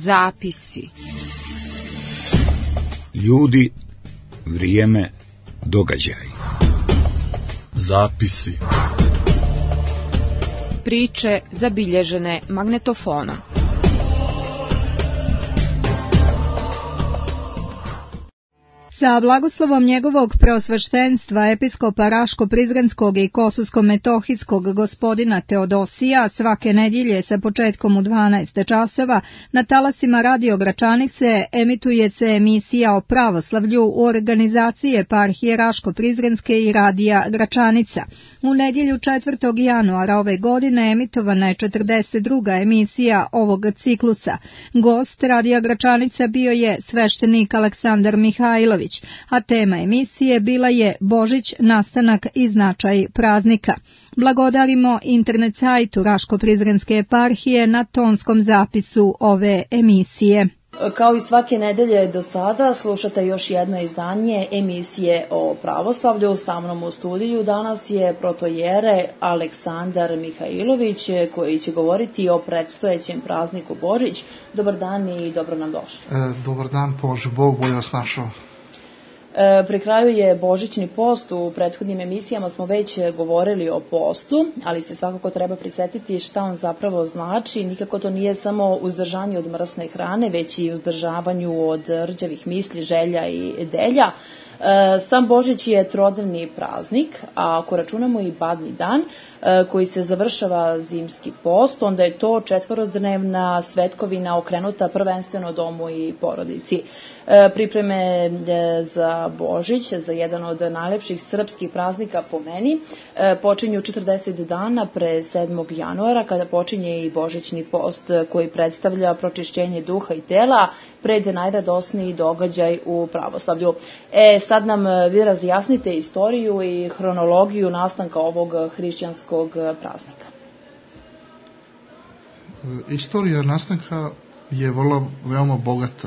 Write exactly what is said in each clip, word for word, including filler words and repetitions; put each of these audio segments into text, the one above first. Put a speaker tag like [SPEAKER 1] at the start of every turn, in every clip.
[SPEAKER 1] Zapisi.
[SPEAKER 2] Ljudi, vrijeme, događaj.
[SPEAKER 3] Zapisi.
[SPEAKER 1] Priče zabilježene magnetofonom.
[SPEAKER 4] Sa blagoslovom njegovog preosveštenstva episkopa Raško-Prizrenskog i Kosulsko-Metohijskog gospodina Teodosija svake nedjelje sa početkom u dvanaest časova na talasima Radio Gračanice emituje se emisija o pravoslavlju u organizaciji eparhije Raško-Prizrenske i Radija Gračanica. U nedjelju četvrtog januara ove godine emitovana je četrdeset druga emisija ovog ciklusa. Gost Radija Gračanica bio je sveštenik Aleksandar Mihajlović, a tema emisije bila je Božić, nastanak i značaj praznika. Blagodarimo internet sajtu Raško-Prizrenske eparhije na tonskom zapisu ove emisije.
[SPEAKER 5] Kao i svake nedelje do sada slušate još jedno izdanje emisije o pravoslavlju. Sa mnom u studiju danas je protojere Aleksandar Mihajlović koji će govoriti o predstojećem prazniku Božić. Dobar dan i dobro nam došli.
[SPEAKER 6] E, dobar dan, Bože Bog, bolje vas našao.
[SPEAKER 5] E, pri kraju je božićni post, u prethodnim emisijama smo već govorili o postu, ali se svakako treba prisjetiti šta on zapravo znači. Nikako to nije samo uzdržanje od mrsne hrane, već i uzdržavanju od rđavih misli, želja i delja. E, sam Božić je trodnevni praznik, a ako računamo i badnji dan e, koji se završava zimski post, onda je to četvorodnevna svetkovina okrenuta prvenstveno domu i porodici. E, pripreme e, za Božić, za jedan od najlepših srpskih praznika po meni, e, počinju četrdeset dana pre sedmog januara kada počinje i božićni post koji predstavlja pročišćenje duha i tela pred najradosniji događaj u pravoslavlju. E, sad nam vi razjasnite istoriju i hronologiju nastanka ovog hrišćanskog praznika.
[SPEAKER 6] Istorija nastanka je vrlo, veoma bogata.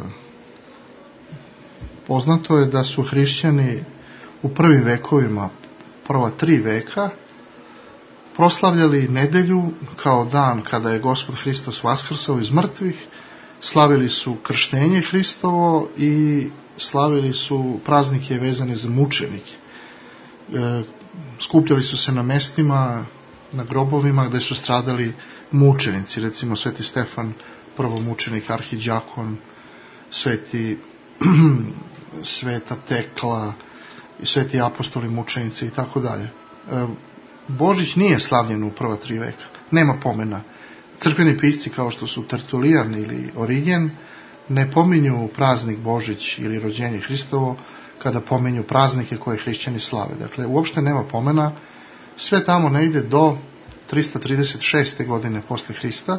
[SPEAKER 6] Poznato je da su hrišćani u prvim vekovima, prva tri veka, proslavljali nedelju kao dan kada je Gospod Hristos vaskrsao iz mrtvih, slavili su krštenje Hristovo i slavili su praznike vezane za mučenike. E, skupljali su se na mestima, na grobovima gde su stradali mučenici, recimo Sveti Stefan, prvomučenik, arhidjakon, Sveti Sveta Tekla, Sveti apostoli mučenici i tako dalje. Božić nije slavljen u prva tri veka, nema pomena. Crkveni pisci kao što su Tertulijan ili Origen ne pominju praznik Božić ili rođenje Hristovo kada pominju praznike koje hrišćani slave. Dakle, uopšte nema pomena, sve tamo negde do trista trideset šeste godine posle Hrista,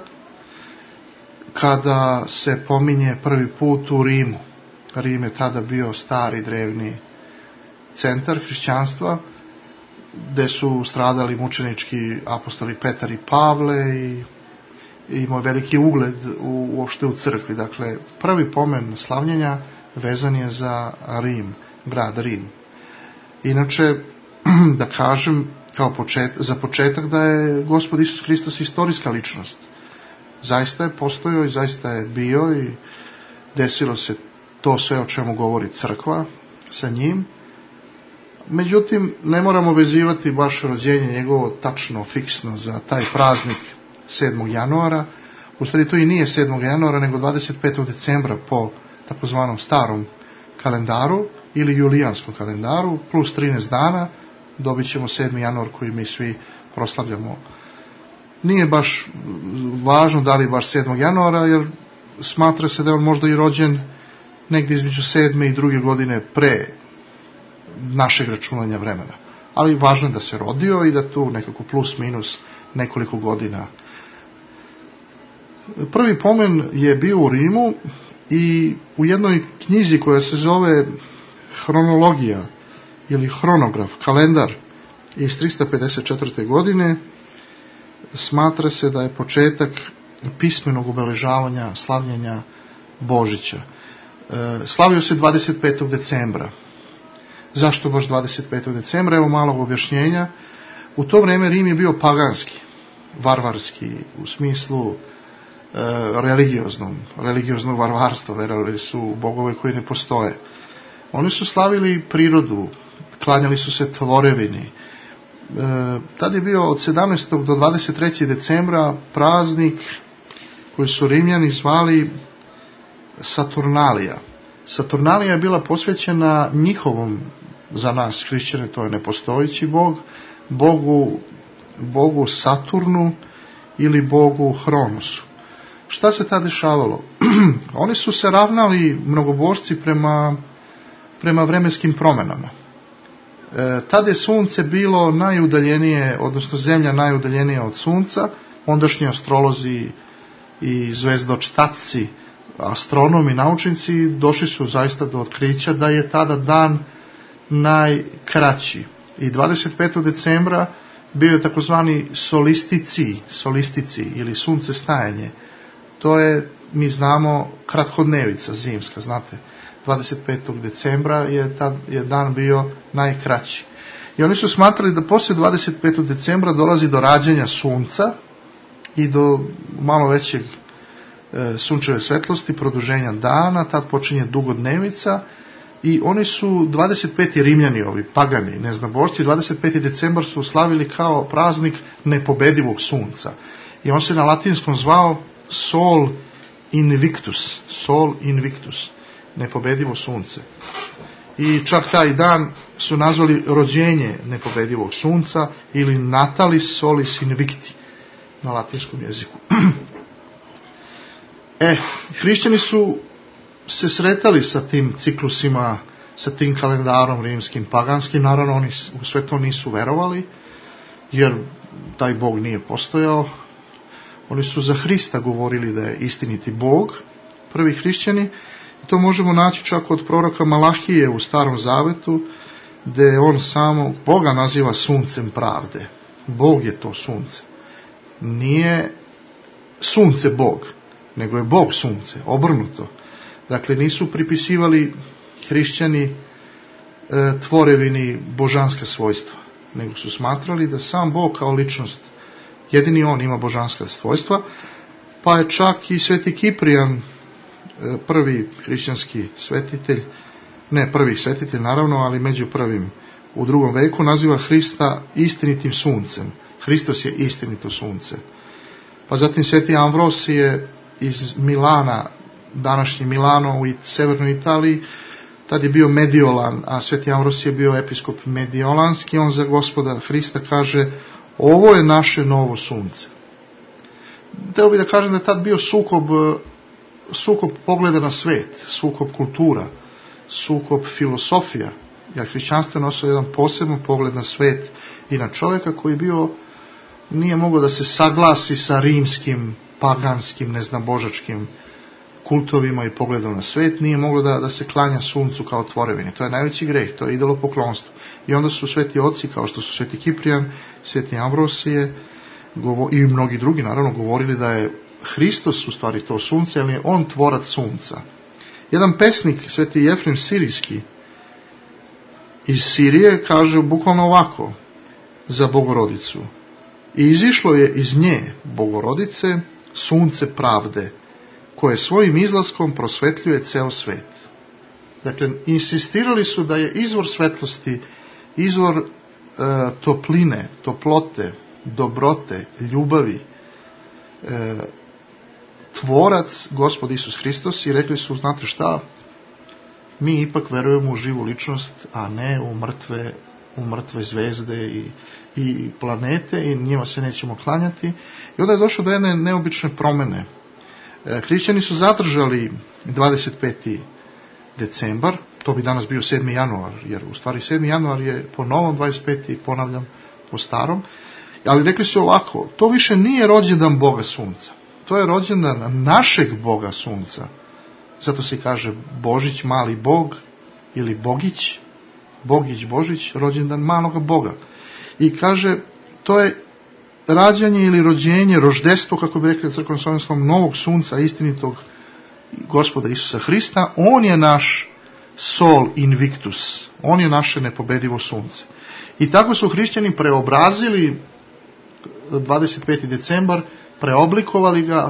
[SPEAKER 6] kada se pominje prvi put u Rimu. Rim je tada bio stari, drevni centar hrišćanstva, gde su stradali mučenički apostoli Petar i Pavle i imao veliki ugled u, uopšte u crkvi. Dakle, prvi pomen slavljenja vezan je za Rim, grad Rim. Inače, da kažem, kao počet, za početak da je Gospod Isus Hristos istorijska ličnost. Zaista je postojao i zaista je bio i desilo se to sve o čemu govori crkva sa njim. Međutim, ne moramo vezivati baš rođenje njegovo tačno, fiksno za taj praznik sedmog januara. U stvari to i nije sedmog januara, nego dvadeset petog decembra po takozvanom starom kalendaru ili julijanskom kalendaru, plus trinaest dana, dobit ćemo sedmi januar koji mi svi proslavljamo. Nije baš važno da li baš sedmog januara, jer smatra se da je on možda i rođen negdje između sedme i druge godine pre našeg računanja vremena. Ali važno je da se rodio i da tu nekako plus minus nekoliko godina. Prvi pomen je bio u Rimu i u jednoj knjizi koja se zove Hronologija ili Hronograf, kalendar iz trista pedeset četvrte godine, smatra se da je početak pismenog obeležavanja slavljenja Božića. Slavio se dvadeset petog decembra. Zašto baš dvadeset petog decembra? Evo malog objašnjenja. U to vreme Rim je bio paganski, varvarski, u smislu religioznom, religioznog varvarstva, verovali su u bogove koji ne postoje. Oni su slavili prirodu, klanjali su se tvorevini. E, tad je bio od sedamnaestog do dvadeset trećeg decembra praznik koji su Rimljani zvali Saturnalija. Saturnalija je bila posvećena njihovom, za nas hrišćane to je nepostojeći bog, bogu, bogu Saturnu ili bogu Hronosu. Šta se tad dešavalo? Oni su se ravnali mnogobožci prema, prema vremenskim promenama. E, tad je sunce bilo najudaljenije, odnosno zemlja najudaljenija od sunca. Ondašnji astrolozi i zvezdočtatci, astronomi, naučnici došli su zaista do otkrića da je tada dan najkraći. I dvadeset petog decembra bio je takozvani solistici, solistici ili suncestajanje. To je, mi znamo, kratkodnevica zimska, znate. dvadeset petog decembra je, tad, je dan bio najkraći. I oni su smatrali da poslije dvadeset petog decembra dolazi do rađanja sunca i do malo većeg e, sunčeve svetlosti, produženja dana, tad počinje dugodnevica i oni su dvadeset peti Rimljani, ovi pagani, neznabošci, dvadeset peti decembar su slavili kao praznik nepobedivog sunca. I on se na latinskom zvao Sol Invictus, Sol Invictus, nepobedivo sunce. I čak taj dan su nazvali rođenje nepobedivog sunca ili Natalis Solis Invicti na latinskom jeziku. E, hrišćani su se sretali sa tim ciklusima, sa tim kalendarom rimskim, paganskim, naravno oni u sve to nisu verovali, jer taj Bog nije postojao. Oni su za Hrista govorili da je istiniti Bog, prvi hrišćani. To možemo naći čak od proroka Malahije u Starom Zavetu, gde on samo Boga naziva suncem pravde. Bog je to sunce. Nije sunce Bog, nego je Bog sunce, obrnuto. Dakle, nisu pripisivali hrišćani e, tvorevini božanska svojstva, nego su smatrali da sam Bog kao ličnost, jedini on ima božanska svojstva, pa je čak i sveti Kiprijan, prvi hrišćanski svetitelj, ne prvi svetitelj naravno, ali među prvim u drugom veku, naziva Hrista istinitim suncem. Hristos je istinito sunce. Pa zatim sveti Amvrosije iz Milana, današnji Milano u severnoj Italiji, tad je bio Mediolan, a sveti Amvrosije je bio episkop mediolanski, on za Gospoda Hrista kaže: ovo je naše novo sunce. Hteo bih da kažem da je tad bio sukob, sukob pogleda na svet, sukob kultura, sukob filosofija, jer hrišćanstvo je nosilo jedan poseban pogled na svet i na čovjeka koji bio, nije mogao da se saglasi sa rimskim, paganskim, neznabožačkim kultovima i pogledom na svet, nije moglo da, da se klanja suncu kao tvorevini. To je najveći greh, to je idolopoklonstvo. I onda su sveti oci, kao što su sveti Kiprijan, sveti Amvrosije i mnogi drugi, naravno, govorili da je Hristos u stvari to sunce, ali je on tvorac sunca. Jedan pesnik, sveti Jefrem Sirijski, iz Sirije, kaže bukvalno ovako za Bogorodicu: i izišlo je iz nje, Bogorodice, sunce pravde, koje svojim izlaskom prosvetljuje ceo svet. Dakle, insistirali su da je izvor svetlosti, izvor e, topline, toplote, dobrote, ljubavi, e, tvorac Gospod Isus Hristos, i rekli su: znate šta, mi ipak verujemo u živu ličnost, a ne u mrtve, u mrtve zvezde i, i planete, i njima se nećemo klanjati. I onda je došlo do jedne neobične promene. Hrišćani su zadržali dvadeset peti decembar, to bi danas bio sedmi januar, jer u stvari sedmi januar je po novom, dvadeset peti ponavljam po starom, ali rekli su ovako: to više nije rođendan Boga sunca, to je rođendan našeg Boga sunca. Zato se kaže Božić, mali Bog, ili Bogić, Bogić, Božić, rođendan maloga Boga. I kaže, to je rađanje ili rođenje, roždestvo, kako bi rekli crkvenim slovenstvom, novog sunca, istinitog Gospoda Isusa Hrista. On je naš sol invictus, on je naše nepobedivo sunce. I tako su hrišćani preobrazili dvadeset peti decembar, preoblikovali ga,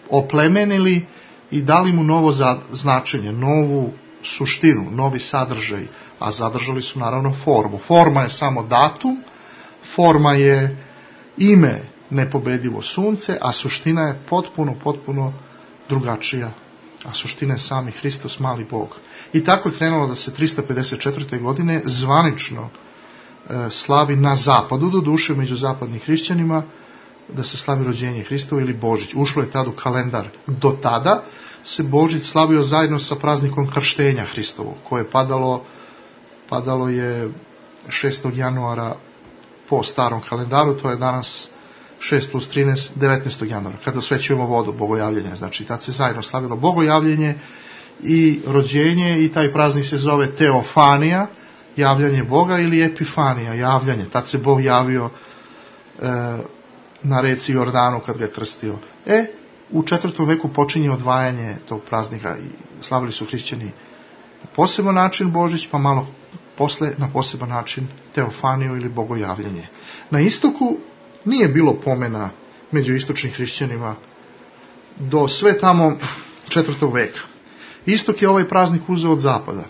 [SPEAKER 6] oplemenili i dali mu novo značenje, novu suštinu, novi sadržaj, a zadržali su naravno formu. Forma je samo datum, forma je ime nepobedivo sunce, a suština je potpuno, potpuno drugačija. A suština je sami Hristos, mali Bog. I tako je krenulo da se trista pedeset četvrte. godine zvanično e, slavi na zapadu, do duše među zapadnim hrišćanima, da se slavi rođenje Hristovo ili Božić. Ušlo je tad u kalendar. Do tada se Božić slavio zajedno sa praznikom krštenja Hristovog, koje je padalo, padalo je šestog januara po starom kalendaru, to je danas šest plus trinaest, devetnaestog januara, kada osvećujemo vodu, bogojavljenje. Znači, tad se zajedno slavilo bogojavljenje i rođenje, i taj praznik se zove Teofanija, javljanje Boga, ili Epifanija, javljanje. Tad se Bog javio e, na reci Jordanu kad ga je krstio. E, u četvrtom veku počinje odvajanje tog praznika i slavili su hrišćani na poseban način Božić, pa malo posle na poseban način Teofaniju ili bogojavljanje. Na istoku nije bilo pomena među istočnim hrišćanima do sve tamo četvrtog veka. Istok je ovaj praznik uzeo od zapada.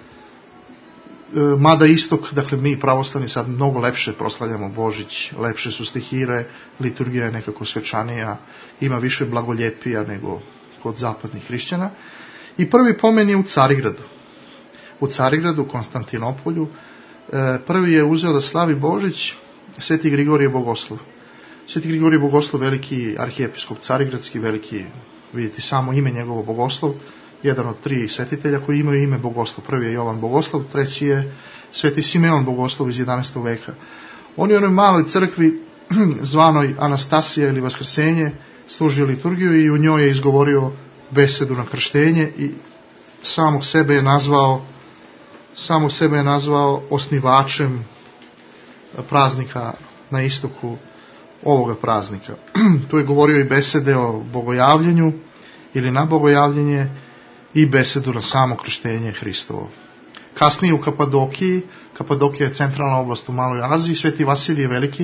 [SPEAKER 6] Mada istok, dakle mi pravoslavni sad mnogo lepše proslavljamo Božić, lepše su stihire, liturgija je nekako svečanija, ima više blagoljepija nego kod zapadnih hrišćana. I prvi pomen je u Carigradu. U Carigradu, Konstantinopolju, prvi je uzeo da slavi Božić Sveti Grigorije Bogoslov. Sveti Grigorije Bogoslov, veliki arhijepiskop carigradski, veliki, vidite samo ime njegovo Bogoslov, jedan od tri svetitelja koji imaju ime Bogoslov. Prvi je Jovan Bogoslov, treći je Sveti Simeon Bogoslov iz jedanaestog veka. On je u onoj maloj crkvi zvanoj Anastasija ili Vaskrsenje služio liturgiju i u njoj je izgovorio besedu na krštenje i samog sebe je nazvao samog sebe je nazvao osnivačem praznika na istoku ovoga praznika. Tu je govorio i besede o bogojavljenju ili na bogojavljenje i besedu na samo krštenje Hristovo. Kasnije u Kapadokiji, Kapadokija je centralna oblast u Maloj Aziji, Sveti Vasilije Veliki,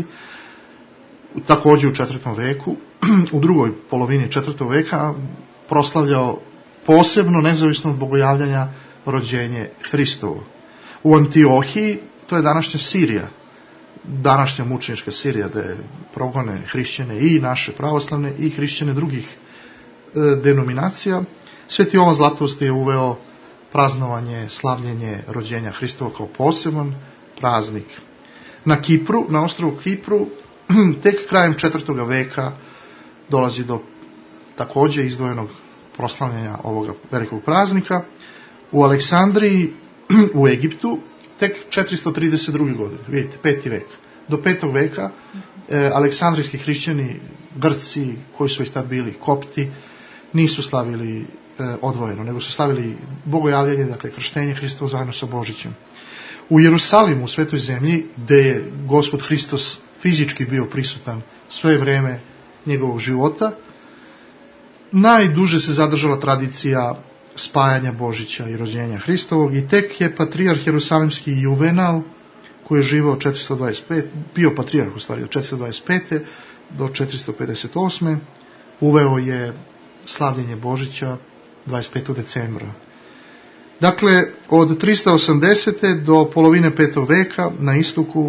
[SPEAKER 6] također u četvrtom veku, u drugoj polovini četvrtog veka, proslavljao posebno, nezavisno od bogojavljanja, rođenje Hristovo. U Antiohiji, to je današnja Sirija, današnja mučenička Sirija, da je progone hrišćane i naše pravoslavne i hrišćane drugih e, denominacija, Sveti Jovan Zlatoust je uveo praznovanje, slavljenje rođenja Hristova kao poseban praznik. Na Kipru, na ostrvu Kipru, tek krajem četvrtog veka dolazi do također izdvojenog proslavljanja ovoga velikog praznika. U Aleksandriji, u Egiptu, tek četiristo trideset druge. godine, vidite, peti vek. Do petog veka e, aleksandrijski hrišćani, Grci, koji su već tad bili Kopti, nisu slavili e, odvojeno, nego su slavili bogojavljenje, dakle krštenje Hristovo zajedno sa Božićem. U Jerusalimu, u Svetoj zemlji, gde je Gospod Hristos fizički bio prisutan sve vreme njegovog života, najduže se zadržala tradicija spajanja Božića i rođenja Hristovog i tek je patrijarh Jerusalimski Juvenal, koji je živao četiristo dvadeset pete, bio patrijarh u stvari od četiristo dvadeset pete do četiristo pedeset osme, uveo je slavljenje Božića dvadeset petog decembra. Dakle, od tristo osamdesete do polovine petog veka na istoku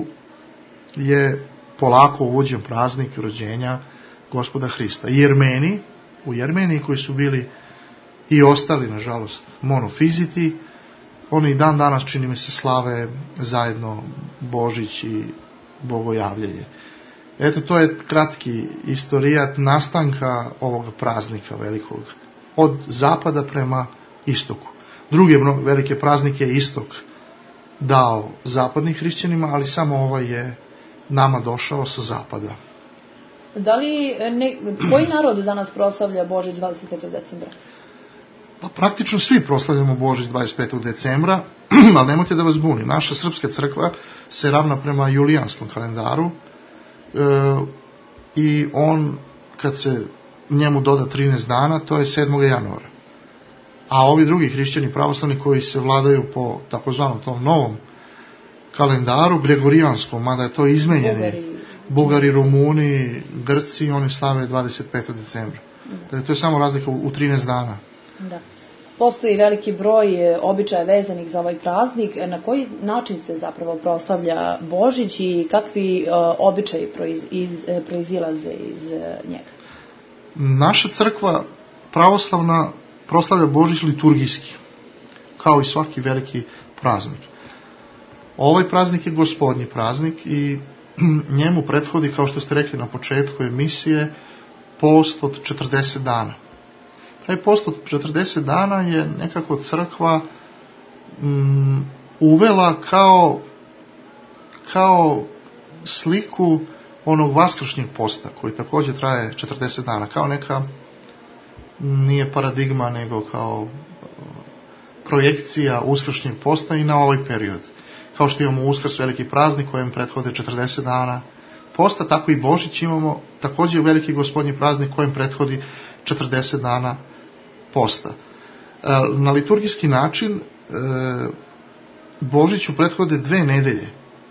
[SPEAKER 6] je polako uvođen praznik rođenja Gospoda Hrista. Jermeni, u Jermeniji koji su bili i ostali, nažalost, monofiziti, oni dan danas, čini mi se, slave zajedno Božić i bogojavljenje. Eto, to je kratki istorijat nastanka ovoga praznika velikog, od zapada prema istoku. Druge velike praznike je istok dao zapadnim hrišćanima, ali samo ovaj je nama došao sa zapada.
[SPEAKER 5] Da li, ne, koji narod danas proslavlja Božić dvadeset petog decembra?
[SPEAKER 6] Pa praktično svi proslavljamo Božić dvadeset petog decembra, ali nemojte da vas buni. Naša srpska crkva se ravna prema julijanskom kalendaru e, i on, kad se njemu doda trinaest dana, to je sedmog januara. A ovi drugi hrišćani pravoslavni koji se vladaju po takozvanom tom novom kalendaru, gregorijanskom, mada je to izmenjeni, Bugari, Rumuni, Grci, oni slave dvadeset petog decembra. Dakle, to je samo razlika u trinaest dana.
[SPEAKER 5] Da. Postoji veliki broj običaja vezanih za ovaj praznik. Na koji način se zapravo proslavlja Božić i kakvi uh, običaji proiz, iz, proizilaze iz uh, njega?
[SPEAKER 6] Naša crkva pravoslavna proslavlja Božić liturgijski, kao i svaki veliki praznik. Ovaj praznik je gospodnji praznik i njemu prethodi, kao što ste rekli na početku emisije, post od četrdeset dana. Taj post od četrdeset dana je nekako crkva mm, uvela kao, kao sliku onog vaskršnjeg posta, koji također traje četrdeset dana, kao neka, nije paradigma, nego kao projekcija uskršnjeg posta i na ovaj period. Kao što imamo Uskrs, veliki praznik kojem prethode četrdeset dana posta, tako i Božić imamo također veliki gospodnji praznik kojem prethodi četrdeset dana posta. Na liturgijski način Božiću prethode dve nedelje.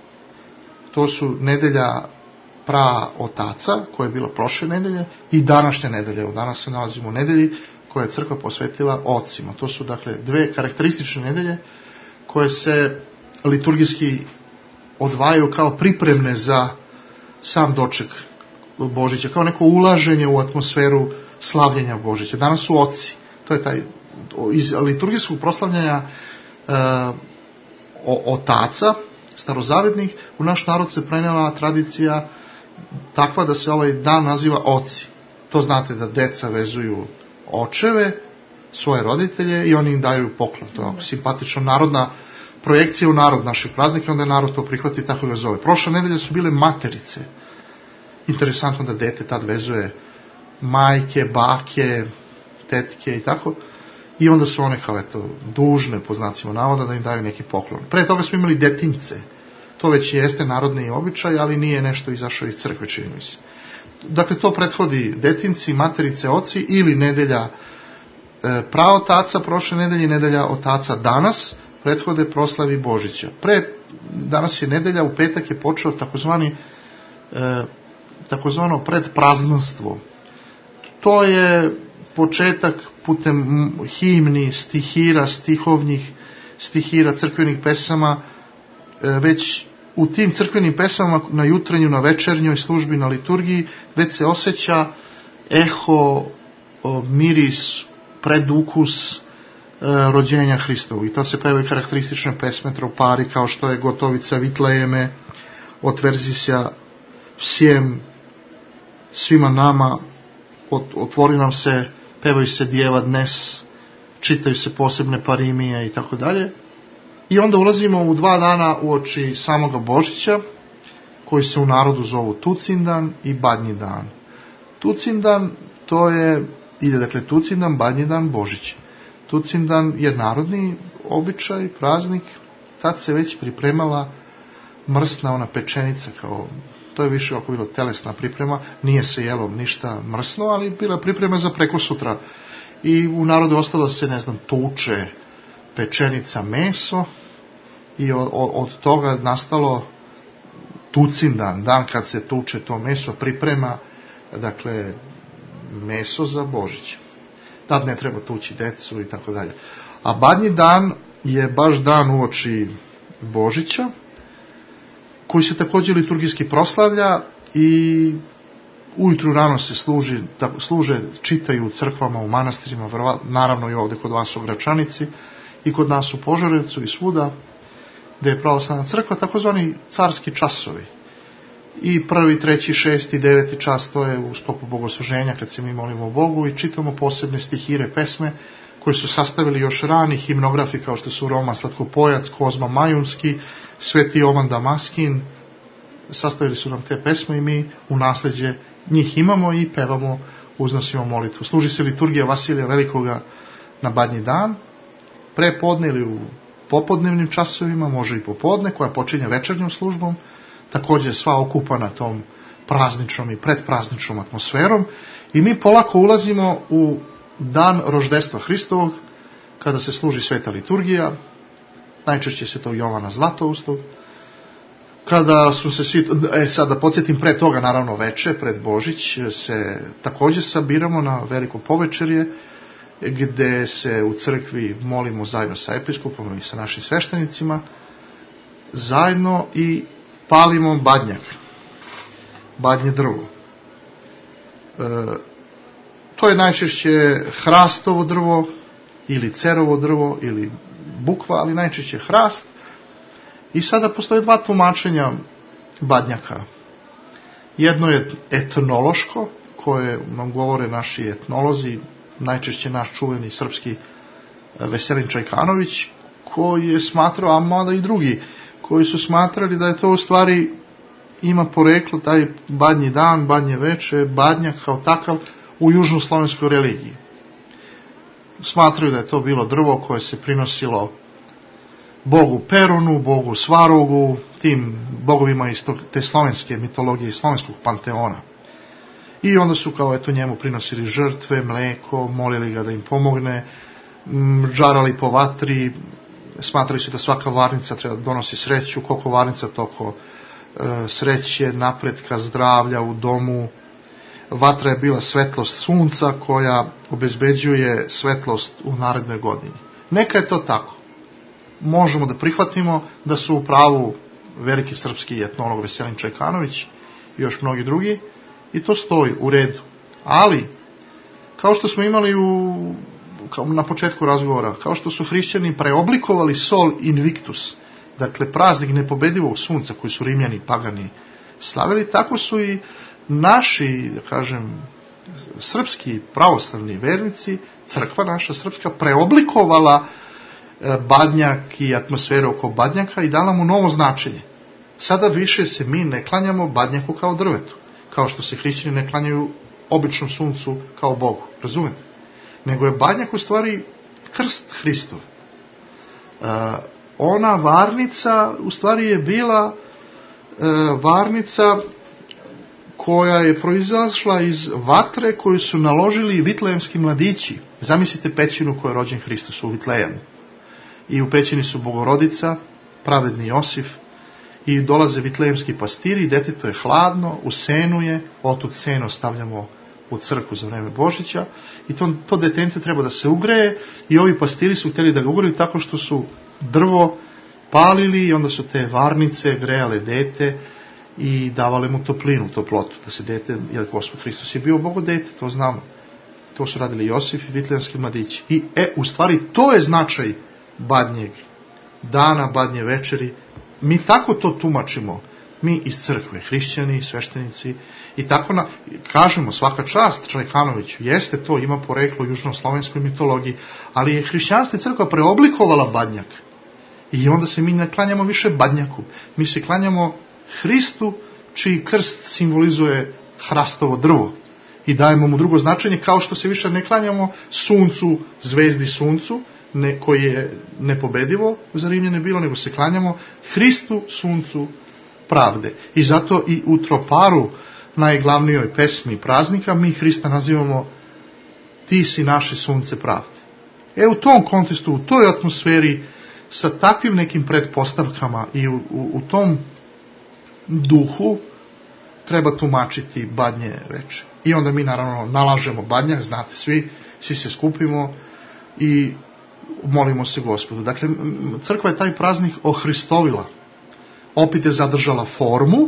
[SPEAKER 6] To su nedelja pra otaca, koja je bila prošle nedelje, i današnja nedelja. Evo, danas se nalazimo u nedelji koja je crkva posvetila ocima. To su dakle dve karakteristične nedelje koje se liturgijski odvajaju kao pripremne za sam doček Božića, kao neko ulaženje u atmosferu slavljenja Božića. Danas su oci. To je taj iz liturgijskog proslavljanja e, otaca, starozavetnih, u naš narod se prenela tradicija takva da se ovaj dan naziva oci. To znate da deca vezuju očeve, svoje roditelje, i oni im daju poklon. To je simpatično, narodna projekcija u narod naših praznika, onda je narod to prihvati i tako ga zove. Prošle nedelje su bile materice. Interesantno da dete tad vezuje majke, bake, tetke i tako. I onda su one kao eto dužne, po znacima navoda, da im daju neki poklon. Pre toga smo imali detince. To već jeste narodni običaj, ali nije nešto izašao iz crkve, čini mi se. Dakle, to prethodi detinci, materice, oci, ili nedelja e, praotaca prošle nedelje i nedelja otaca danas, prethode proslavi Božića. Pre, danas je nedelja, u petak je počeo takozvani e, takozvano predpraznanstvo. To je početak putem himni, stihira, stihovnih, stihira, crkvenih pesama. E, već u tim crkvenim pesama na jutrenju, na večernjoj službi, na liturgiji, već se osjeća eho, o, miris, predukus e, rođenja Hristovu. I to se pevaju karakteristične pesme tropari, kao što je Gotovica Vitlejeme, Otverzisja vsjem, svima nama, otvori nam se, pevaju se Djeva dnes, čitaju se posebne parimije i tako dalje. I onda ulazimo u dva dana uoči samoga Božića, koji se u narodu zovu Tucindan i Badnji dan. Tucindan, to je, ide dakle Tucindan, Badnji dan, Božić. Tucindan je narodni običaj, praznik, tad se već pripremala mrsna ona pečenica, kao, to je više ako bilo telesna priprema, nije se jelo ništa mrsno, ali bila priprema za preko sutra. I u narodu ostalo se, ne znam, tuče pečenica, meso, i od, od toga nastalo Tucindan, dan kad se tuče to meso, priprema, dakle, meso za Božić. Tad ne treba tući decu i tako dalje. A Badnji dan je baš dan uoči Božića, koji se također liturgijski proslavlja i ujutru rano se služi, služe, čitaju u crkvama, u manastirima, naravno i ovdje kod vas u Gračanici i kod nas u Požarevcu i svuda gdje je pravoslavna crkva, takozvani carski časovi. I prvi, treći, šesti, deveti čas, to je u sklopu bogosluženja kad se mi molimo Bogu i čitamo posebne stihire, pesme koje su sastavili još rani himnografi kao što su Roma Slatkopojac, Kozma Majunski, Sveti Jovan Damaskin. Sastavili su nam te pesme i mi u nasljeđe njih imamo i pevamo, uznosimo molitvu. Služi se liturgija Vasilija Velikoga na Badnji dan, prepodne ili u popodnevnim časovima, može i popodne, koja počinje večernjom službom, također sva okupana tom prazničnom i predprazničnom atmosferom, i mi polako ulazimo u dan roždestva Hristovog, kada se služi sveta liturgija, najčešće se to Jovana Zlatoustog, kada su se svi, e sad da podsjetim, pre toga naravno veče, pred Božić se također sabiramo na veliko povečerje, gde se u crkvi molimo zajedno sa episkopom i sa našim sveštenicima, zajedno i palimo badnjak, badnje drvo. E, to je najčešće hrastovo drvo ili cerovo drvo ili bukva, ali najčešće hrast. I sada postoje dva tumačenja badnjaka. Jedno je etnološko, koje nam govore naši etnolozi, najčešće naš čuveni srpski Veselin Čajkanović, koji je smatrao, a mada i drugi, koji su smatrali da je to u stvari ima poreklo, taj badnji dan, badnje veče, badnjak kao takav u južnoslovenskoj religiji. Smatraju da je to bilo drvo koje se prinosilo Bogu Perunu, Bogu Svarogu, tim bogovima iz te slovenske mitologije, iz slovenskog panteona. I onda su kao eto njemu prinosili žrtve, mleko, molili ga da im pomogne, žarali po vatri, smatrali su da svaka varnica treba da donosi sreću, koliko varnica toliko e, sreće, napretka, zdravlja u domu. Vatra je bila svetlost sunca koja obezbeđuje svetlost u narednoj godini. Neka je to tako. Možemo da prihvatimo da su u pravu veliki srpski etnolog Veselin Čajkanović i još mnogi drugi, i to stoji u redu. Ali, kao što smo imali u, kao na početku razgovora, kao što su hrišćani preoblikovali sol invictus, dakle praznik nepobedivog sunca koji su Rimljani pagani slavili, tako su i naši, da kažem, srpski pravoslavni vernici, crkva naša srpska, preoblikovala badnjak i atmosferu oko badnjaka i dala mu novo značenje. Sada više se mi ne klanjamo badnjaku kao drvetu, kao što se hrišćani ne klanjaju običnom suncu kao Bogu, razumete? Nego je badnjak u stvari krst Hristov. E, ona varnica u stvari je bila e, varnica koja je proizašla iz vatre koju su naložili vitlejemski mladići. Zamislite pećinu koja je rođen Hristos u Vitlejemu. I u pećini su Bogorodica, pravedni Josif, i dolaze vitlejemski pastiri, deteto je hladno, u senu je, otud seno stavljamo u crkvu za vreme Božića, i to, to detence treba da se ugreje, i ovi pastiri su htjeli da ga ugreju tako što su drvo palili i onda su te varnice grejale dete i davale mu toplinu, toplotu, da se dete, jer Gospod Hristos je bio Bogo dete, to znamo. To su radili Josif i vitlejemski mladići. I e, u stvari to je značaj badnjeg dana, badnje večeri. Mi tako to tumačimo, mi iz crkve, hrišćani, sveštenici, i tako na, kažemo svaka čast Čajkanoviću, jeste to, ima poreklo u južnoslovenskoj mitologiji, ali je hrišćanska crkva preoblikovala badnjak. I onda se mi ne klanjamo više badnjaku, mi se klanjamo Hristu, čiji krst simbolizuje hrastovo drvo. I dajemo mu drugo značenje, kao što se više ne klanjamo suncu, zvezdi suncu, ne, koje je nepobedivo za Rimljane bilo, nego se klanjamo Hristu, suncu pravde. I zato i u troparu, najglavnijoj pesmi praznika, mi Hrista nazivamo ti si naše sunce pravde. E u tom kontekstu, u toj atmosferi, sa takvim nekim pretpostavkama i u, u, u tom duhu treba tumačiti badnje veče. I onda mi naravno nalažemo badnjak, znate svi, svi se skupimo i molimo se Gospodu. Dakle, crkva je taj praznik ohristovila. Opet je zadržala formu,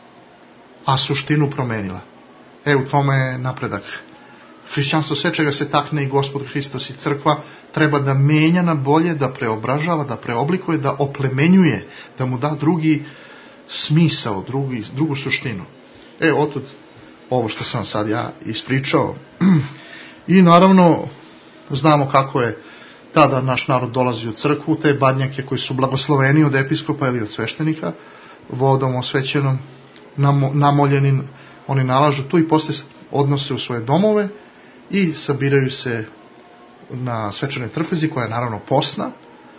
[SPEAKER 6] a suštinu promenila. E, u tome je napredak. Hrišćanstvo, sve čega se takne i Gospod Hristos i crkva, treba da menja na bolje, da preobražava, da preoblikuje, da oplemenjuje, da mu da drugi smisao, drugi, drugu suštinu. E, otud ovo što sam sad ja ispričao. I naravno, znamo kako je tada naš narod dolazi u crkvu, te badnjake koji su blagosloveni od episkopa ili od sveštenika, vodom osvećenom, namoljenim, oni nalažu tu i posle odnose u svoje domove i sabiraju se na svečanoj trpezi, koja je naravno posna,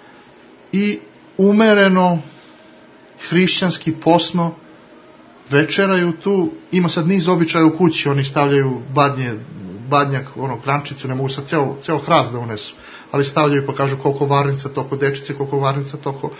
[SPEAKER 6] i umereno, hrišćanski, posno večeraju tu. Ima sad niz običaja u kući, oni stavljaju badnje, badnjak, ono, krančicu, ne mogu sad ceo, ceo hrast da unesu, ali stavljaju pa kažu koliko varnica, toliko dečice, koliko varnica, toliko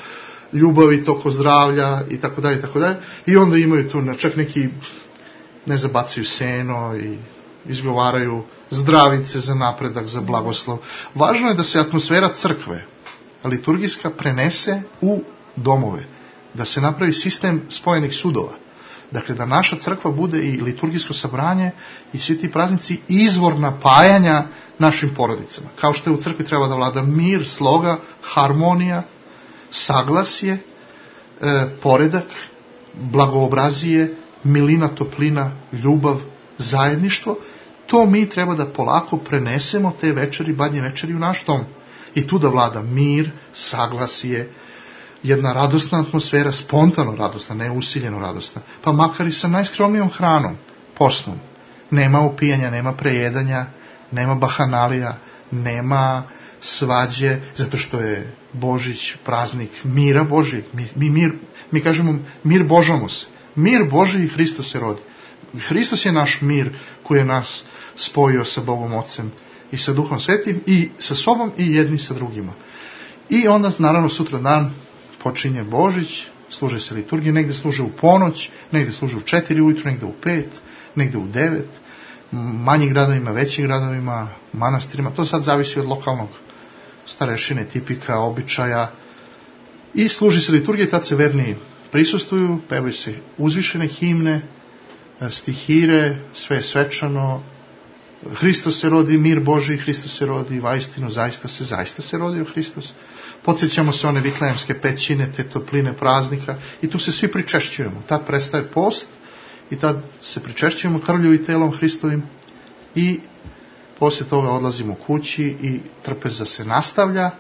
[SPEAKER 6] ljubavi, toko zdravlja i tako dalje i tako dalje. I onda imaju tu čak neki, ne zabacuju seno i izgovaraju zdravice za napredak, za blagoslov. Važno je da se atmosfera crkve liturgijska prenese u domove, da se napravi sistem spojenih sudova. Dakle, da naša crkva bude i liturgijsko sabranje i svi ti praznici izvor napajanja našim porodicama. Kao što je u crkvi treba da vlada mir, sloga, harmonija, saglasje, e, poredak, blagoobrazije, milina, toplina, ljubav, zajedništvo. To mi treba da polako prenesemo te večeri, badnje večeri u naš dom. I tu da vlada mir, saglasje, jedna radosna atmosfera, spontano radosna, ne usiljeno radosna. Pa makar i sa najskromnijom hranom, posnom. Nema opijanja, nema prejedanja, nema bahanalija, nema svađe, zato što je Božić praznik mira Božijeg. Mi, mi, mir, mi kažemo mir Božamo se. Mir Božiji, Hristos se rodi. Hristos je naš mir koji je nas spojio sa Bogom Ocem i sa Duhom Svetim i sa sobom i jedni sa drugima. I onda naravno sutra dan počinje Božić, služe se liturgije, negde služe u ponoć, negde služe u četiri ujutru, negde u pet, negde u devet, manjim gradovima, većim gradovima, manastirima, to sad zavisi od lokalnog starešine, tipika, običaja. I služi se liturgije, tad se verni prisustuju, pevaju se uzvišene himne, stihire, sve je svečano, Hristos se rodi, mir Božiji, Hristos se rodi, vaistinu, zaista se, zaista se rodio Hristos. Podsjećamo se one vitlejemske pećine, te topline praznika i tu se svi pričešćujemo. Tad prestaje post i tad se pričešćujemo krvlju i telom Hristovim i poslije toga odlazimo kući i trpeza se nastavlja.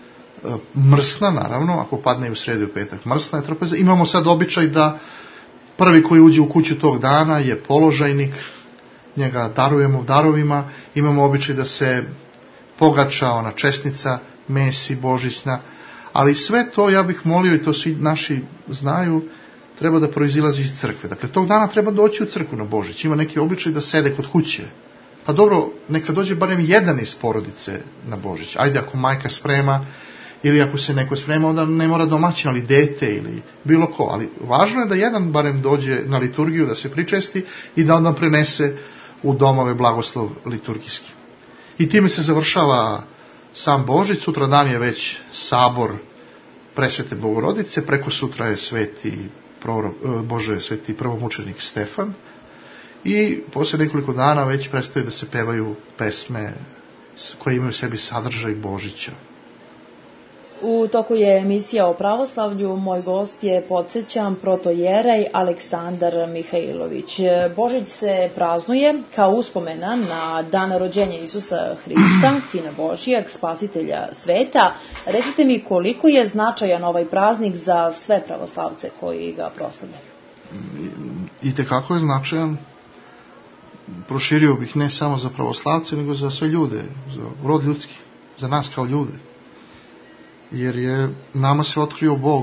[SPEAKER 6] Mrsna, naravno, ako padne u sredu i petak, mrsna je trpeza. Imamo sad običaj da prvi koji uđe u kuću tog dana je položajnik, njega darujemo darovima, imamo običaj da se pogača ona česnica, mesi, božićna, ali sve to, ja bih molio, i to svi naši znaju, treba da proizilazi iz crkve. Dakle, tog dana treba doći u crkvu na Božić. Ima neki običaj da sede kod kuće. Pa dobro, neka dođe barem jedan iz porodice na Božić. Ajde, ako majka sprema, ili ako se neko sprema, onda ne mora domaćin, ali dete ili bilo ko. Ali važno je da jedan barem dođe na liturgiju, da se pričesti i da onda prenese u domove blagoslov liturgijski. I time se završava sam Božić. Sutra dan je već sabor presvete Bogorodice, preko sutra je sveti prorok, Bože, sveti prvomučenik Stefan i poslije nekoliko dana već prestaju da se pevaju pesme koje imaju u sebi sadržaj Božića.
[SPEAKER 5] U toku je emisija o pravoslavlju. Moj gost je, podsjećam, protojerej Aleksandar Mihajlović. Božić se praznuje kao uspomena na dan rođenja Isusa Hrista, Sina Božijeg, spasitelja sveta. Recite mi, koliko je značajan ovaj praznik za sve pravoslavce koji ga proslavljaju?
[SPEAKER 6] I tekako je značajan. Proširio bih ne samo za pravoslavce, nego za sve ljude, za rod ljudski, za nas kao ljude. Jer je nama se otkrio Bog.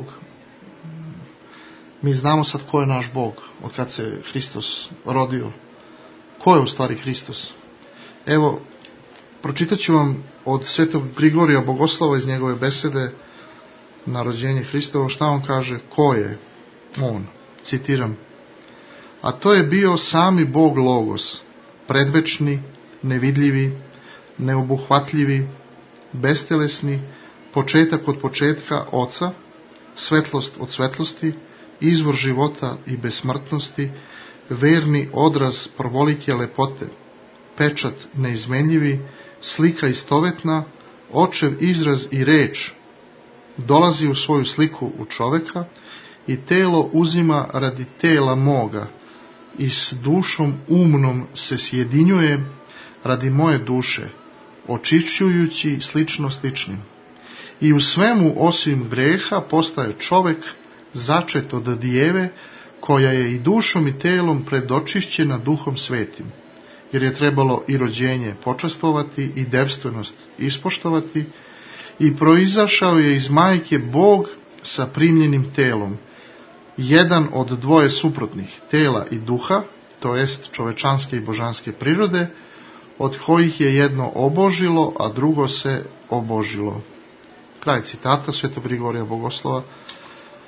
[SPEAKER 6] Mi znamo sad ko je naš Bog, od kad se Hristos rodio. Ko je u stvari Hristos? Evo, pročitat ću vam od svetog Grigorija Bogoslova iz njegove besede na rođenje Hristovo, šta on kaže, ko je on, citiram. A to je bio sami Bog Logos, predvečni, nevidljivi, neobuhvatljivi, bestelesni, početak od početka Oca, svetlost od svetlosti, izvor života i besmrtnosti, verni odraz prvolike lepote, pečat neizmenljivi, slika istovetna, očev izraz i reč, dolazi u svoju sliku u čoveka i telo uzima radi tela moga i s dušom umnom se sjedinjuje radi moje duše, očišćujući slično sličnim. I u svemu osim greha postaje čovek začet od dijeve, koja je i dušom i telom predočišćena Duhom Svetim, jer je trebalo i rođenje počastvovati i devstvenost ispoštovati, i proizašao je iz majke Bog sa primljenim telom, jedan od dvoje suprotnih, tela i duha, to jest čovečanske i božanske prirode, od kojih je jedno obožilo, a drugo se obožilo. Kraj citata svetog Grigorija Bogoslova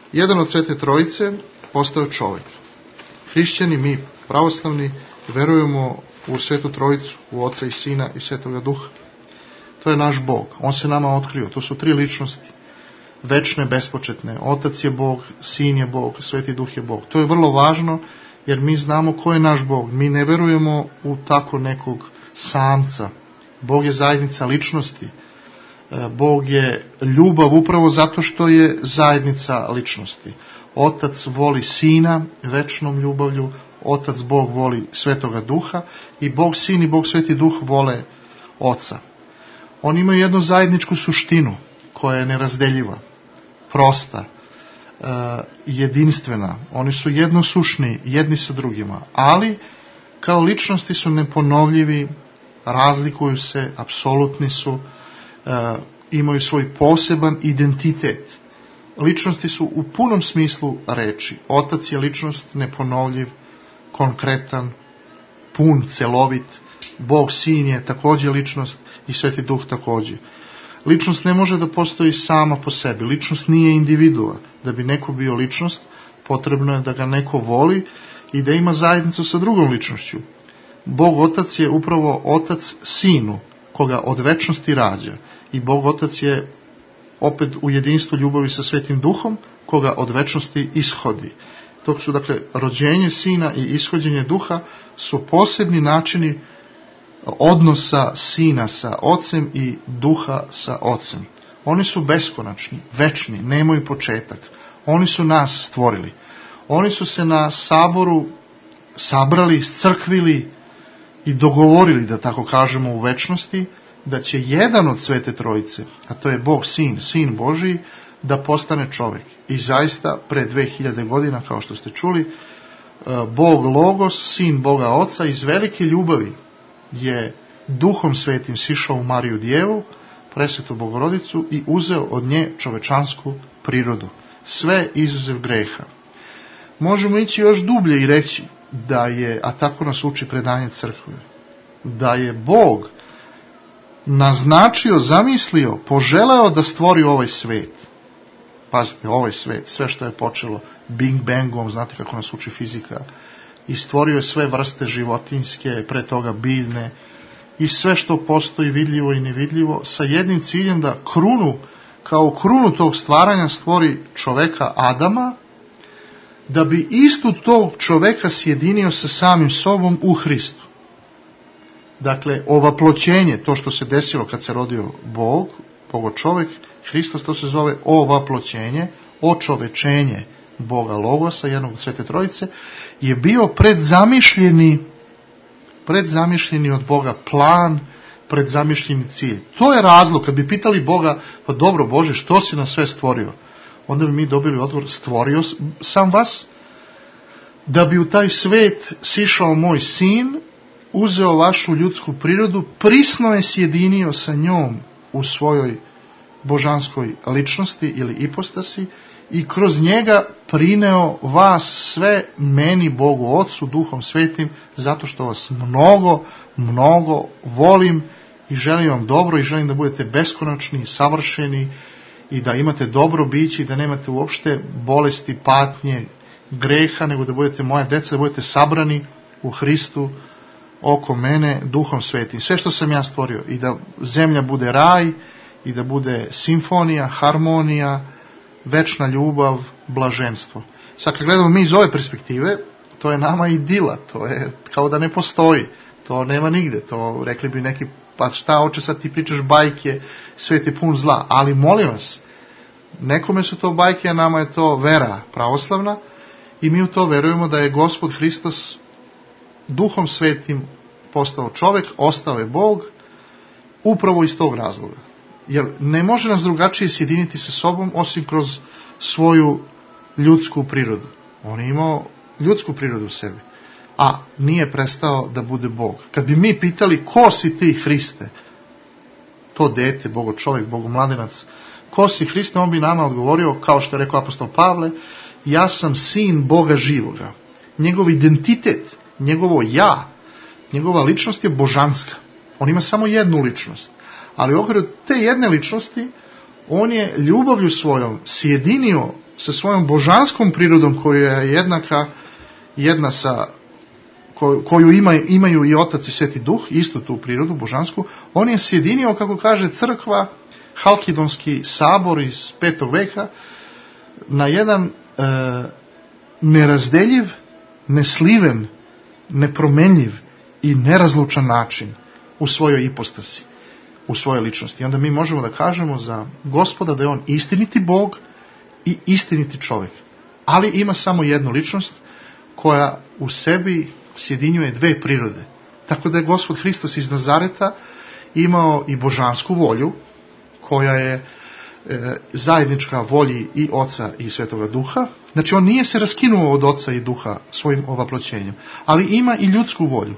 [SPEAKER 6] Jedan od Svete Trojice postao je čovjek. Hrišćani, mi pravoslavni, verujemo u Svetu Trojicu, u Oca i Sina i Svetoga Duha. To je naš Bog. On se nama otkrio. To su tri ličnosti. Večne, bespočetne. Otac je Bog, Sin je Bog, Sveti Duh je Bog. To je vrlo važno jer mi znamo ko je naš Bog. Mi ne verujemo u tako nekog samca. Bog je zajednica ličnosti. Bog je ljubav upravo zato što je zajednica ličnosti. Otac voli Sina večnom ljubavlju, Otac Bog voli Svetoga Duha i Bog Sin i Bog Sveti Duh vole Oca. Oni imaju jednu zajedničku suštinu koja je nerazdeljiva, prosta, jedinstvena. Oni su jednosušni jedni sa drugima, ali kao ličnosti su neponovljivi, razlikuju se, apsolutni su, imaju svoj poseban identitet. Ličnosti su u punom smislu reči. Otac je ličnost, neponovljiv, konkretan, pun, celovit. Bog Sin je također ličnost i Sveti Duh također. Ličnost ne može da postoji sama po sebi. Ličnost nije individua. Da bi neko bio ličnost, potrebno je da ga neko voli i da ima zajednicu sa drugom ličnošću. Bog Otac je upravo Otac Sinu, koga od večnosti rađa. I Bog Otac je opet u jedinstvu ljubavi sa Svetim Duhom, koga od večnosti ishodi. Dok su, dakle, rođenje Sina i ishođenje Duha su posebni načini odnosa Sina sa Ocem i Duha sa Ocem. Oni su beskonačni, večni, nemaju početak. Oni su nas stvorili. Oni su se na saboru sabrali, iscrkvili i dogovorili, da tako kažemo, u večnosti, da će jedan od Svete Trojice, a to je Bog Sin, Sin Božiji, da postane čovjek. I zaista, pre dve hiljade godina, kao što ste čuli, Bog Logos, Sin Boga Oca, iz velike ljubavi je Duhom Svetim sišao u Mariju Djevu, Presvetu Bogorodicu, i uzeo od nje čovečansku prirodu. Sve izuzev greha. Možemo ići još dublje i reći da je, a tako nas uči predanje crkve, da je Bog naznačio, zamislio, poželeo da stvori ovaj svet. Pazite, ovaj svet, sve što je počelo Big Bangom, znate kako nas uči fizika, i stvorio je sve vrste životinjske, pre toga biljne, i sve što postoji vidljivo i nevidljivo, sa jednim ciljem da krunu, kao krunu tog stvaranja stvori čoveka Adama, da bi istu tog čoveka sjedinio sa samim sobom u Hristu. Dakle, ovaploćenje, to što se desilo kad se rodio Bog, Bogo čovjek, Hristos, to se zove ovaploćenje, očovečenje Boga Logosa, jednog od Svete Trojice, je bio predzamišljeni, predzamišljeni od Boga plan, predzamišljeni cilj. To je razlog, kad bi pitali Boga, pa dobro Bože, što si nas sve stvorio? Onda bi mi dobili odgovor, stvorio sam vas, da bi u taj svet sišao moj Sin, uzeo vašu ljudsku prirodu, prisno je sjedinio sa njom u svojoj božanskoj ličnosti ili ipostasi i kroz njega prineo vas sve meni, Bogu Otcu, Duhom Svetim, zato što vas mnogo, mnogo volim i želim vam dobro i želim da budete beskonačni i savršeni i da imate dobro biće i da nemate uopšte bolesti, patnje, greha, nego da budete moja deca, da budete sabrani u Hristu oko mene Duhom Svetim. Sve što sam ja stvorio, i da zemlja bude raj i da bude simfonija, harmonija, večna ljubav, blaženstvo. Sad kad gledamo mi iz ove perspektive, to je nama idila, to je kao da ne postoji, to nema nigde, to rekli bi neki, pa šta oče sad ti pričaš bajke, svet je pun zla, ali molim vas, nekome su to bajke, a nama je to vera pravoslavna i mi u to verujemo da je Gospod Hristos Duhom Svetim postao čovjek, ostao je Bog, upravo iz tog razloga. Jer ne može nas drugačije sjediniti sa sobom osim kroz svoju ljudsku prirodu. On je imao ljudsku prirodu u sebi, a nije prestao da bude Bog. Kad bi mi pitali ko si ti Hriste, to dete, Bogo čovjek, Bogo mladenac, ko si Hriste, on bi nama odgovorio, kao što je rekao apostol Pavle, ja sam sin Boga živoga. Njegov identitet, njegovo ja, njegova ličnost je božanska. On ima samo jednu ličnost. Ali u okviru te jedne ličnosti On je ljubavlju svojom sjedinio sa svojom božanskom prirodom, koja je jednaka, jedna sa, koju ima, imaju i Otac i Sveti Duh, istu tu prirodu božansku. On je sjedinio, kako kaže crkva, Halkidonski sabor iz petog veka, na jedan e, nerazdeljiv, nesliven, nepromenljiv i nerazlučan način u svojoj ipostasi, u svojoj ličnosti. I onda mi možemo da kažemo za Gospoda da je on istiniti Bog i istiniti čovjek. Ali ima samo jednu ličnost koja u sebi sjedinjuje dve prirode. Tako da je Gospod Hristos iz Nazareta imao i božansku volju, koja je e, zajednička volji i Oca i Svetoga Duha. Znači on nije se raskinuo od Oca i Duha svojim ovaploćenjem, ali ima i ljudsku volju.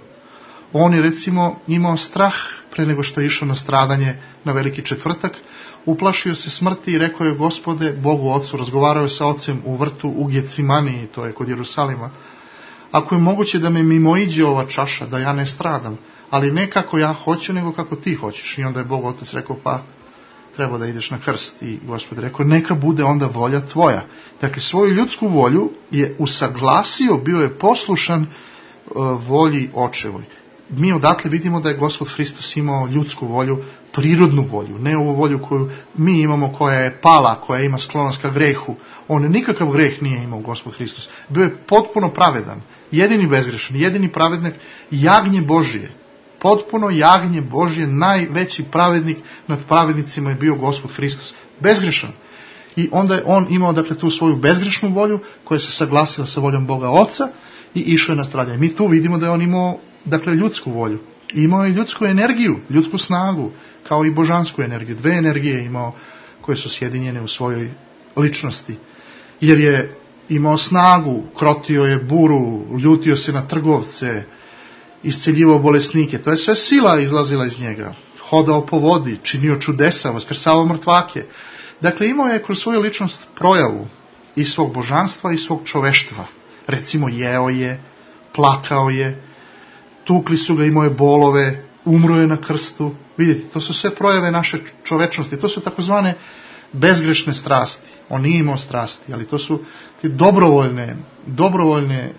[SPEAKER 6] On je recimo imao strah pre nego što je išao na stradanje na Veliki četvrtak, uplašio se smrti i rekao je: Gospode, Bogu Ocu, razgovarao je sa Ocem u vrtu u Gecimaniji, to je kod Jerusalima, ako je moguće da me mimoiđe ova čaša, da ja ne stradam, ali ne kako ja hoću, nego kako ti hoćeš. I onda je Bog Otac rekao: pa treba da ideš na krst. I Gospod je rekao: neka bude onda volja tvoja. Dakle, svoju ljudsku volju je usaglasio, bio je poslušan uh, volji Očevoj. Mi odatle vidimo da je Gospod Hristos imao ljudsku volju, prirodnu volju, ne ovu volju koju mi imamo, koja je pala, koja ima sklonost ka grehu. On nikakav greh nije imao, Gospod Hristos. Bio je potpuno pravedan, jedini bezgrešan, jedini pravednik, jagnje Božije. Potpuno jagnje Božje, najveći pravednik nad pravednicima je bio Gospod Hristos. Bezgrešan. I onda je on imao, dakle, tu svoju bezgrešnu volju, koja se saglasila sa voljom Boga Oca i išao je na stradanje. Mi tu vidimo da je on imao, dakle, ljudsku volju. I imao je ljudsku energiju, ljudsku snagu, kao i božansku energiju. Dve energije je imao koje su sjedinjene u svojoj ličnosti. Jer je imao snagu, krotio je buru, ljutio se na trgovce, isceljivao bolesnike. To je sve sila izlazila iz njega. Hodao po vodi, činio čudesa, vaskrsavao mrtvake. Dakle, imao je kroz svoju ličnost projavu i svog božanstva i svog čoveštva. Recimo, jeo je, plakao je, tukli su ga, imao je bolove, umro je na krstu. Vidite, to su sve projave naše čovečnosti. To su takozvane bezgrešne strasti. On nije imao strasti, ali to su ti dobrovoljne, dobrovoljne,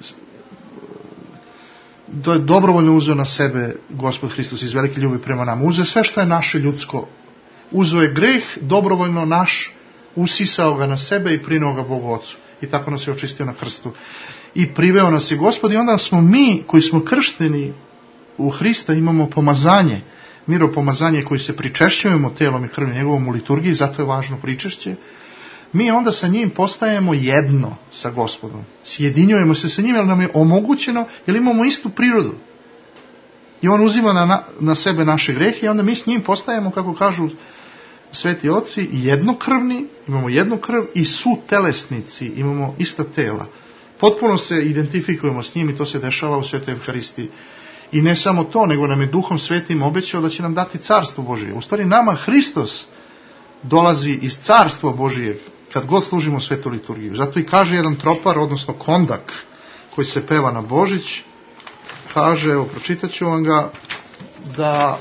[SPEAKER 6] to je dobrovoljno uzeo na sebe Gospod Hristos iz velike ljubavi prema nama. Uzeo sve što je naše ljudsko. Uzeo je greh, dobrovoljno naš, usisao ga na sebe i prineo ga Bogu Ocu. I tako nas je očistio na krstu. I priveo nas je Gospod, i onda smo mi, koji smo kršteni u Hrista, imamo pomazanje, miropomazanje koji se pričešćujemo telom i krvlju njegovom u liturgiji, zato je važno pričešće. Mi onda sa njim postajemo jedno sa Gospodom. Sjedinjujemo se sa njim, jer nam je omogućeno, jer imamo istu prirodu. I on uzima na, na sebe naše grehe i onda mi s njim postajemo, kako kažu sveti oci, jednokrvni, imamo jednu krv, i sutelesnici, imamo ista tela. Potpuno se identifikujemo s njim i to se dešava u Svetoj Evharistiji. I ne samo to, nego nam je Duhom Svetim obećao da će nam dati carstvo Božije. U stvari nama Hristos dolazi iz carstva Božijeg kad god služimo svetu liturgiju. Zato i kaže jedan tropar, odnosno kondak, koji se peva na Božić, kaže, evo pročitat ću vam ga, da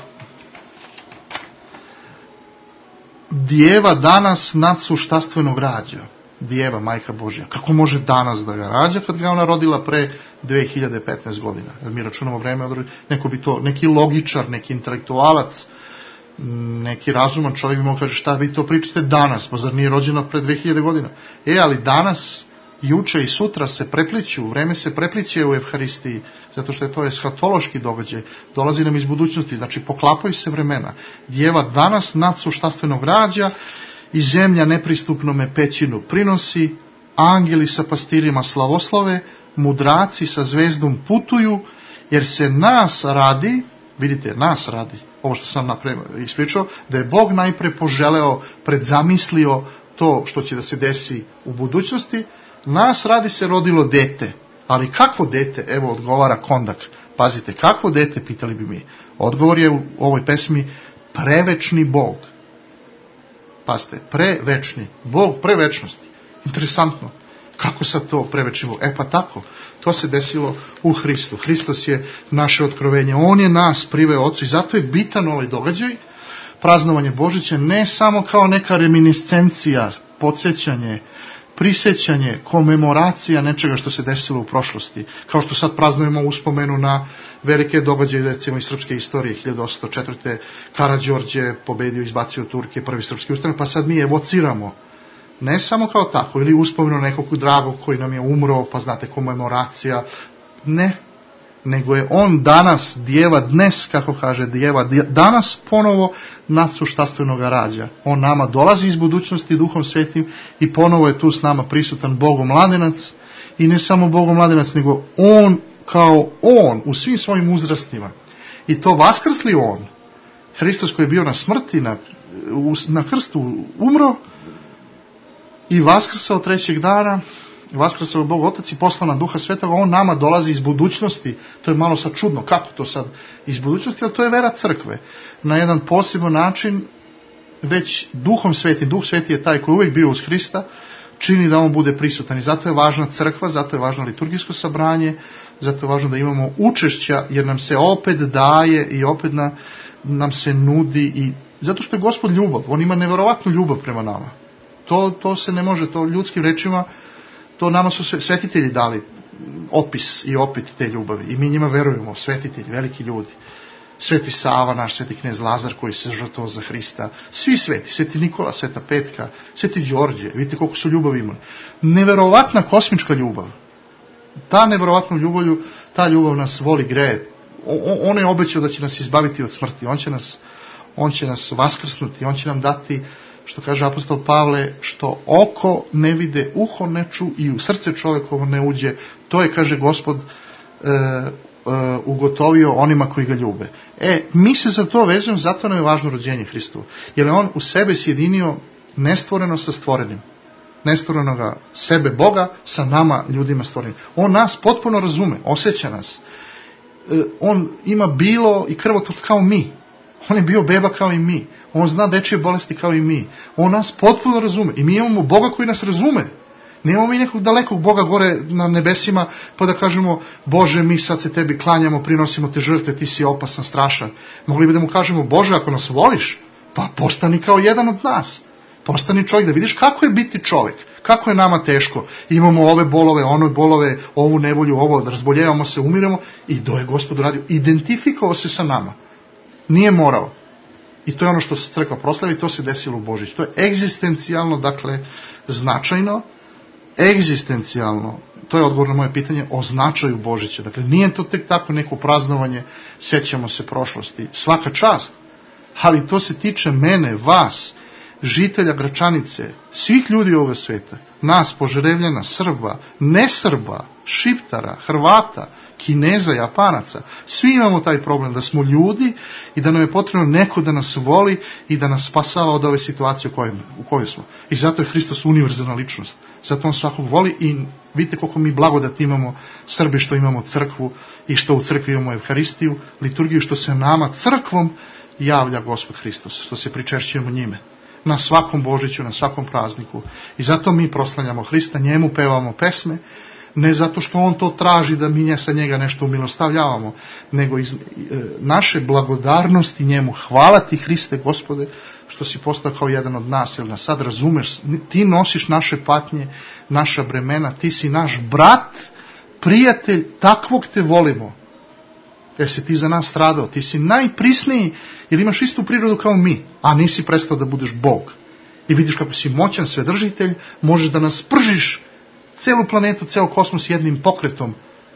[SPEAKER 6] Djeva danas nadsuštastvenog rađa. Djeva, Majka Božja. Kako može danas da ga rađa kad ga ona rodila pre dve hiljade petnaeste godina? Jer mi računamo vreme, neko bi to, neki logičar, neki intelektualac, neki razuman čovjek bi mogao kaže, šta vi to pričate danas, pa zar nije rođena pre dve hiljade godina? E, ali danas, juče i sutra se prepliću, vreme se prepliće u Evharistiji, zato što je to eshatološki događaj, dolazi nam iz budućnosti, znači poklapaju se vremena. Djeva danas nadsuštastvenog rađa i zemlja nepristupnome pećinu prinosi, angeli sa pastirima slavoslove, mudraci sa zvezdom putuju, jer se nas radi, vidite, nas radi, ovo što sam napre ispričao, da je Bog najpre poželeo, predzamislio to što će da se desi u budućnosti. Nas radi se rodilo dete, ali kakvo dete? Evo odgovara kondak. Pazite, kakvo dete, pitali bi mi. Odgovor je u ovoj pesmi prevečni Bog. Pazite, prevečni Bog, prevečnosti. Interesantno. Kako sad to prevečni Bog? E pa tako, to se desilo u Hristu. Hristos je naše otkrovenje. On je nas priveo Ocu i zato je bitan ovaj događaj. praznovanje Božića ne samo kao neka reminiscencija, podsjećanje, prisjećanje, komemoracija nečega što se desilo u prošlosti. Kao što sad praznujemo uspomenu na velike događaje, recimo iz srpske istorije, hiljadu osamsto četvrte. Karađorđe pobedio, izbacio Turke, prvi srpski ustanak, pa sad mi evociramo. Ne samo kao tako, ili uspomenu nekog dragog koji nam je umro, pa znate, komemoracija. Ne, nego je on danas, djeva dnes, kako kaže djeva, danas ponovo nadsuštastvenoga rađa. On nama dolazi iz budućnosti Duhom Svetim i ponovo je tu s nama prisutan Bogomladenac, i ne samo Bogomladenac, nego on kao on u svim svojim uzrastima. I to vaskrsli on, Hristos koji je bio na smrti, na, na krstu umro i vaskrsao trećeg dana, vaskrsao Bog Otac i poslana Duha Svetoga, on nama dolazi iz budućnosti. To je malo sad čudno, kako to sad iz budućnosti, ali to je vera crkve. Na jedan poseban način, već Duhom Svetim, Duh Sveti je taj koji je uvijek bio uz Hrista, čini da on bude prisutan. I zato je važna crkva, zato je važno liturgijsko sabranje, zato je važno da imamo učešća, jer nam se opet daje i opet na, nam se nudi, i zato što je Gospod ljubav, on ima neverovatnu ljubav prema nama. To, to se ne može, to ljudskim rečima, to nama su svetitelji dali opis i opet te ljubavi. I mi njima verujemo, svetitelji, veliki ljudi. Sveti Sava, naš sveti knez Lazar koji se žrtvovao za Hrista. Svi sveti, sveti Nikola, sveta Petka, sveti Đorđe. Vidite koliko su ljubavi imali. Neverovatna kosmička ljubav. Ta neverovatna ljubav, ta ljubav nas voli, greje. On je obećao da će nas izbaviti od smrti. On će nas, on će nas vaskrsnuti. On će nam dati, što kaže apostol Pavle, što oko ne vide, uho ne ču i u srce čovjekovo ne uđe. To je, kaže Gospod, e, e, ugotovio onima koji ga ljube. E, mi se za to vezujemo, zato nam je važno rođenje Hristovo. Jer je on u sebe sjedinio nestvoreno sa stvorenim. Nestvorenoga sebe Boga sa nama, ljudima stvorenim. On nas potpuno razume, osjeća nas. E, on ima bilo i krvotok kao mi. On je bio beba kao i mi. On zna dečije bolesti kao i mi. On nas potpuno razume. I mi imamo Boga koji nas razume. Nemamo mi nekog dalekog Boga gore na nebesima, pa da kažemo, Bože, mi sad se tebi klanjamo, prinosimo te žrtve, ti si opasan, strašan. Mogli bi da mu kažemo, Bože, ako nas voliš, pa postani kao jedan od nas. Postani čovjek, da vidiš kako je biti čovjek. Kako je nama teško. Imamo ove bolove, one bolove, ovu nevolju, ovo, da razboljevamo se, umiremo. I do je Gospod radio. Identifikovao se sa nama. Nije morao. I to je ono što se crkva proslavi, to se desilo u Božić. To je egzistencijalno, dakle, značajno, egzistencijalno, to je odgovor na moje pitanje o značaju Božića. Dakle, nije to tek tako neko praznovanje, sjećamo se prošlosti. Svaka čast, ali to se tiče mene, vas, žitelja Gračanice, svih ljudi ovoga sveta, nas, Požarevljana, Srba, ne Srba, Šiptara, Hrvata, Kineza, Japanaca. Svi imamo taj problem da smo ljudi i da nam je potrebno neko da nas voli i da nas spasava od ove situacije u kojoj, u kojoj smo. I zato je Hristos univerzalna ličnost. Zato on svakog voli i vidite koliko mi blagodat imamo Srbi što imamo crkvu i što u crkvi imamo Evharistiju, liturgiju, što se nama crkvom javlja Gospod Hristos, što se pričešćujemo njime. Na svakom Božiću, na svakom prazniku. I zato mi proslavljamo Hrista, njemu pevamo pesme, ne zato što on to traži da mi sa njega nešto umilostavljavamo, nego iz e, naše blagodarnosti njemu. Hvala ti, Hriste, Gospode, što si postao kao jedan od nas, jer nas sad razumeš, ti nosiš naše patnje, naša bremena, ti si naš brat, prijatelj, takvog te volimo. Jer si ti za nas stradao, ti si najprisniji, jer imaš istu prirodu kao mi, a nisi prestao da budeš Bog. I vidiš kako si moćan svedržitelj, možeš da nas pržiš celu planetu, ceo kosmos jednim pokretom,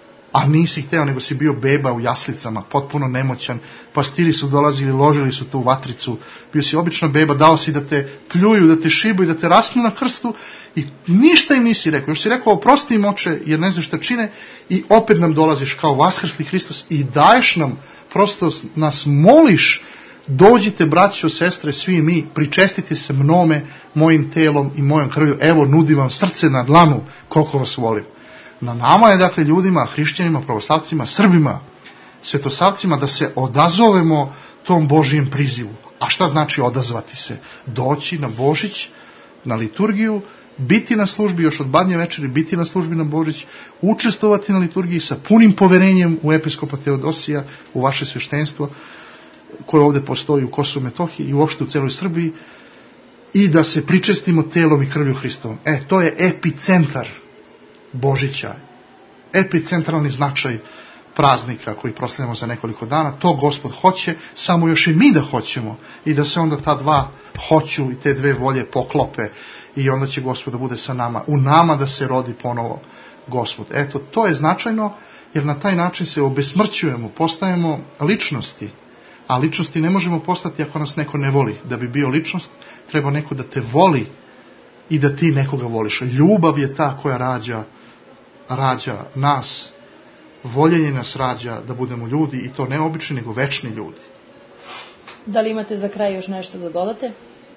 [SPEAKER 6] a nisi hteo, nego si bio beba u jaslicama, potpuno nemoćan, pastiri su dolazili, ložili su tu vatricu, bio si obična beba, dao si da te pljuju, da te šibaju, da te raspnu na krstu i ništa im nisi rekao. Još si rekao, oprosti im, oče, jer ne znaš šta čine, i opet nam dolaziš kao vaskrsli Hristos i daješ nam, prosto nas moliš, dođite, braćo, sestre, svi mi, pričestite se mnome, mojim telom i mojom krvju, evo, nudim vam srce na dlanu, koliko vas volim. Na nama je, dakle, ljudima, hrišćanima, pravoslavcima, Srbima, svetosavcima, da se odazovemo tom Božijem prizivu. A šta znači odazvati se? Doći na Božić, na liturgiju, biti na službi još od badnje večeri, biti na službi na Božić, učestvovati na liturgiji sa punim poverenjem u episkopa Teodosija, u vaše sveštenstvo, koje ovde postoji u Kosovu i Metohiji i uopšte u celoj Srbiji, i da se pričestimo telom i krvlju Hristovom. E, to je epicentar Božića, epicentralni značaj praznika koji proslavljamo za nekoliko dana. To Gospod hoće, samo još i mi da hoćemo i da se onda ta dva hoću i te dve volje poklope i onda će Gospod da bude sa nama, u nama da se rodi ponovo Gospod. Eto, to je značajno jer na taj način se obesmrćujemo, postajemo ličnosti, a ličnosti ne možemo postati ako nas neko ne voli. Da bi bio ličnost, treba neko da te voli i da ti nekoga voliš. Ljubav je ta koja rađa, rađa nas. Voljenje nas rađa da budemo ljudi i to ne obični, nego večni ljudi.
[SPEAKER 5] Da li imate za kraj još nešto da dodate?
[SPEAKER 6] E,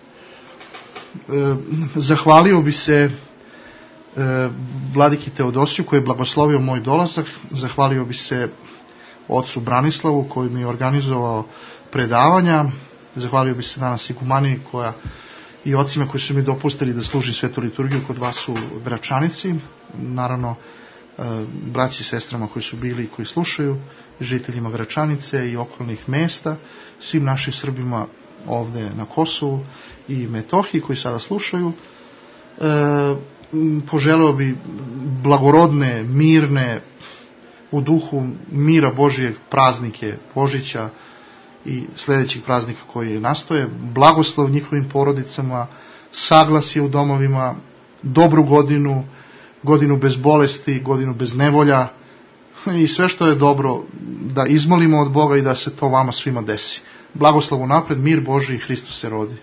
[SPEAKER 6] zahvalio bi se e, vladiki Teodosiju koji je blagoslovio moj dolazak. Zahvalio bi se ocu Branislavu koji mi je organizovao predavanja. Zahvalio bi se danas igumaniji koja i ocima koji su mi dopustili da služim svetu liturgiju kod vas u Gračanici. Naravno, braći i sestrama koji su bili i koji slušaju, žiteljima Gračanice i okolnih mesta, svim našim Srbima ovde na Kosovu i Metohiji koji sada slušaju. E, poželeo bi blagorodne, mirne, u duhu mira Božijeg praznike Božića i sledećih praznika koji nastoje, blagoslov njihovim porodicama, saglasje u domovima, dobru godinu, godinu bez bolesti, godinu bez nevolja i sve što je dobro da izmolimo od Boga i da se to vama svima desi. Blagoslov unapred, mir Božji i Hristos se rodi.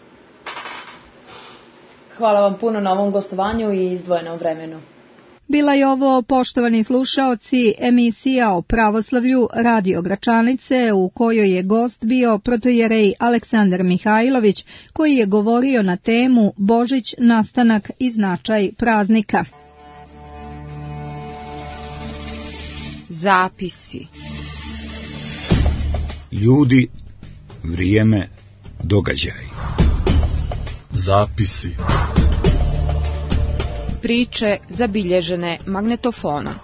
[SPEAKER 5] Hvala vam puno na ovom gostovanju i izdvojenom vremenu.
[SPEAKER 4] Bila je ovo, poštovani slušaoci, emisija o pravoslavlju Radio Gračanice u kojoj je gost bio protojerej Aleksandar Mihajlović koji je govorio na temu Božić, nastanak i značaj praznika.
[SPEAKER 1] Zapisi.
[SPEAKER 2] Ljudi, vrijeme, događaj.
[SPEAKER 3] Zapisi.
[SPEAKER 1] Priče zabilježene magnetofonom.